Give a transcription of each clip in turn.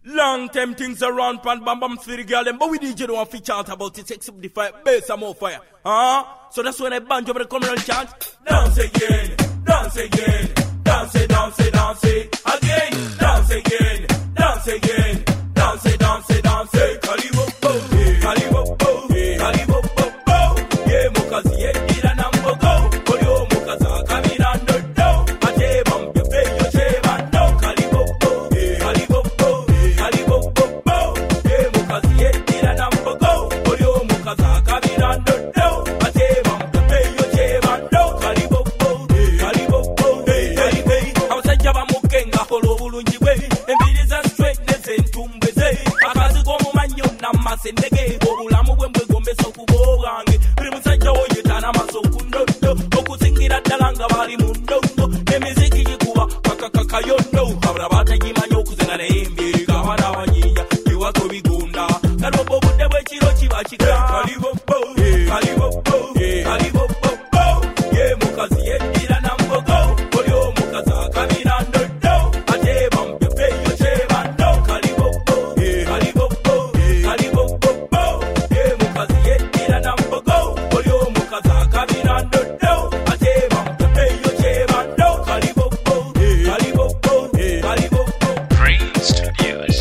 Long time things around pan bam bam for the girl them, but we DJ don't want to chant about it, sex up the fire, bass and more fire. So that's when I banjo over the communal chant. Dance again, dance again, dance, dance, dance again, dance again, dance again, dance, dance, dance. Kalibo, kalibo, kalibo, yeah, mukazi yedira nambo go, kolyo mukaza kamirando do, ate bambe feyo cheba no, kalibo, kalibo, kalibo, yeah, mukazi yedira nambo go, kolyo mukaza kamirando do, ate bambe feyo cheba no, kalibo, kalibo, abasajja bamukenga holo bulungi bwe, embiriza straightness entumbeze, akazi k'omumanyo namasendege, obulamu bwe mbwegombesa okubobwange, buli musajja woyetana maso kundondo, okusingira ddala nga bali mu ndondo, emiziki gikuba kakakayondo, abula batagimanyi okuzenga naye embyega, abaana abanyiinya biwato bigunda, kati obwo obudde bw'ekiro kiba kika, kalibobo, kalibobo, kalibobo, ye mukazi yeddira nambogo, oli omukazi akabira ndodo, ate bambe feyo kyebando, kalibobo, kalibobo, kalibobo, ye mukazi yeddira nambogo, oli omukazi akabira ndodo, ate bambe feyo kyebando, kalibobo, kalibobo, kalibobo. Brain Studios.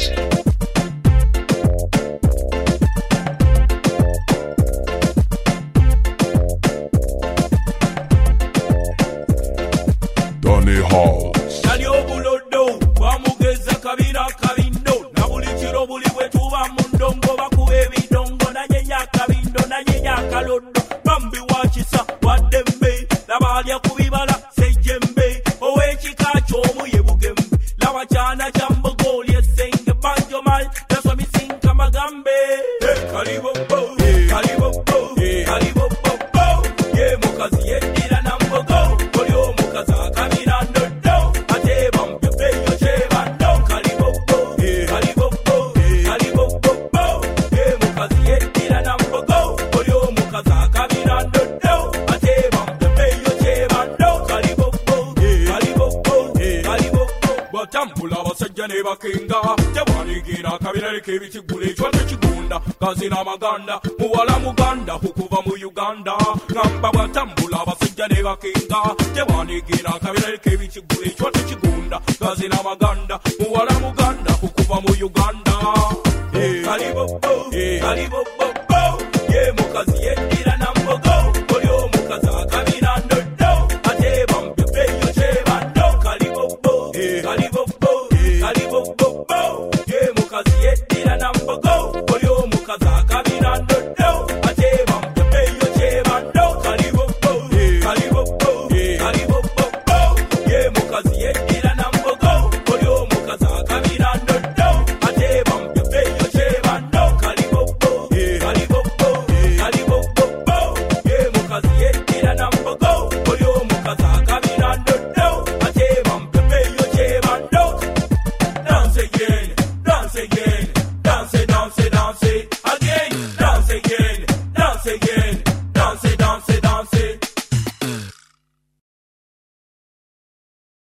Donny House. Kali obulodo bwamugeza kabira kabindo, na buli kiro buli bwe tuba mu ndongo bakuba ebidongo, nanyenya kabindo nanyenya kalodo, bambi wakisa waddembe, labalya ku bibala sejjembe, ow'ekika ky'omu ye bugembe, laba kyana kya mbogo lyesenge banjo mal, naswa misinka magambe, kalibobo, kalibobo, kalibobo, ye mukazi yeddira nambogo, oli omukazi akabira ndodo, ate bambe feyo kyebando, kalibobo, kalibobo, kalibobo, ye mukazi yeddira nambogo, oli omukazi akabira ndodo, ate bambe feyo kyebando, kalibobo, kalibobo, kalibobo. Batambula abasajja ne bakenga, tebwanigira akabira k'ebikigula ekyoto kigunda, kazi n'amaganda, muwala muganda okuva mu Uganda, ngamba batambula abasajja ne bakenga, tebwanigira akabira k'ebikigula ekyoto kigunda, kazi n'amaganda, muwala muganda okuva mu Uganda. Kalibobo, kalibobo,